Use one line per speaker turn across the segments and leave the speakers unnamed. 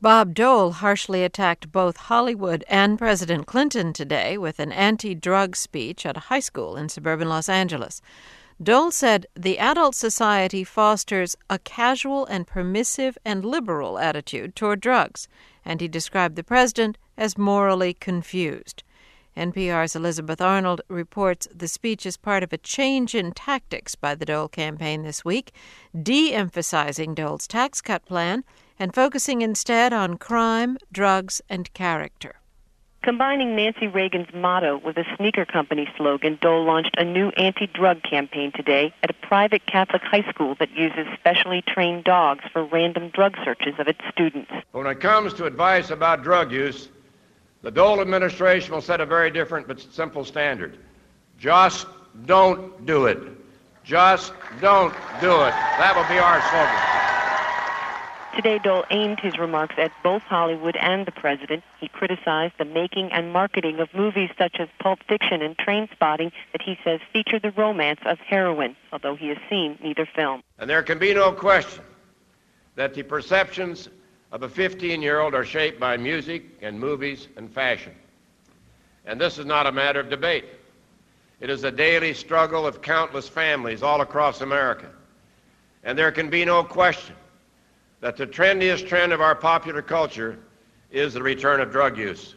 Bob Dole harshly attacked both Hollywood and President Clinton today with an anti-drug speech at a high school in suburban Los Angeles. Dole said the adult society fosters a casual and permissive and liberal attitude toward drugs, and he described the president as morally confused. NPR's Elizabeth Arnold reports the speech is part of a change in tactics by the Dole campaign this week, de-emphasizing Dole's tax cut plan and focusing instead on crime, drugs, and character.
Combining Nancy Reagan's motto with a sneaker company slogan, Dole launched a new anti-drug campaign today at a private Catholic high school that uses specially trained dogs for random drug searches of its students.
When it comes to advice about drug use, the Dole administration will set a very different but simple standard. Just don't do it. Just don't do it. That will be our slogan.
Today, Dole aimed his remarks at both Hollywood and the president. He criticized the making and marketing of movies such as Pulp Fiction and Trainspotting that he says feature the romance of heroin, although he has seen neither film.
And there can be no question that the perceptions of a 15-year-old are shaped by music and movies and fashion. And this is not a matter of debate. It is a daily struggle of countless families all across America. And there can be no question that the trendiest trend of our popular culture is the return of drug use.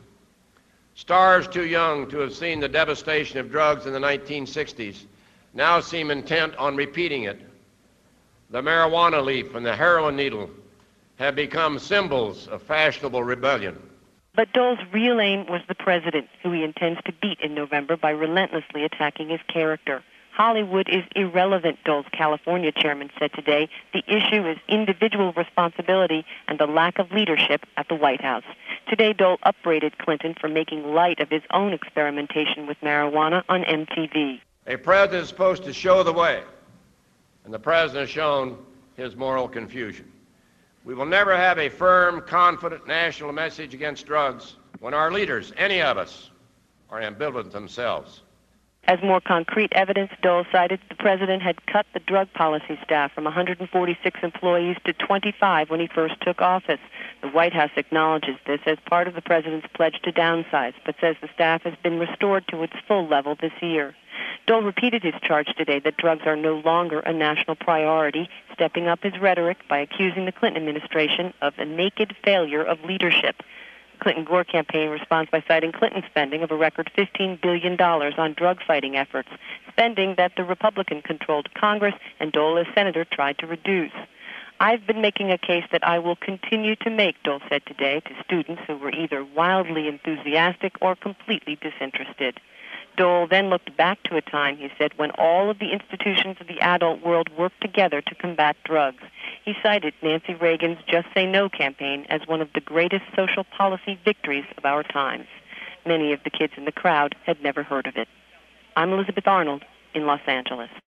Stars too young to have seen the devastation of drugs in the 1960s now seem intent on repeating it. The marijuana leaf and the heroin needle have become symbols of fashionable rebellion.
But Dole's real aim was the president, who he intends to beat in November by relentlessly attacking his character. Hollywood is irrelevant, Dole's California chairman said today. The issue is individual responsibility and the lack of leadership at the White House. Today, Dole upbraided Clinton for making light of his own experimentation with marijuana on MTV.
A president is supposed to show the way, and the president has shown his moral confusion. We will never have a firm, confident national message against drugs when our leaders, any of us, are ambivalent themselves.
As more concrete evidence, Dole cited the president had cut the drug policy staff from 146 employees to 25 when he first took office. The White House acknowledges this as part of the president's pledge to downsize, but says the staff has been restored to its full level this year. Dole repeated his charge today that drugs are no longer a national priority, stepping up his rhetoric by accusing the Clinton administration of a naked failure of leadership. The Clinton-Gore campaign responds by citing Clinton's spending of a record $15 billion on drug-fighting efforts, spending that the Republican-controlled Congress and Dole as senator tried to reduce. I've been making a case that I will continue to make, Dole said today to students who were either wildly enthusiastic or completely disinterested. Dole then looked back to a time, he said, when all of the institutions of the adult world worked together to combat drugs. He cited Nancy Reagan's Just Say No campaign as one of the greatest social policy victories of our times. Many of the kids in the crowd had never heard of it. I'm Elizabeth Arnold in Los Angeles.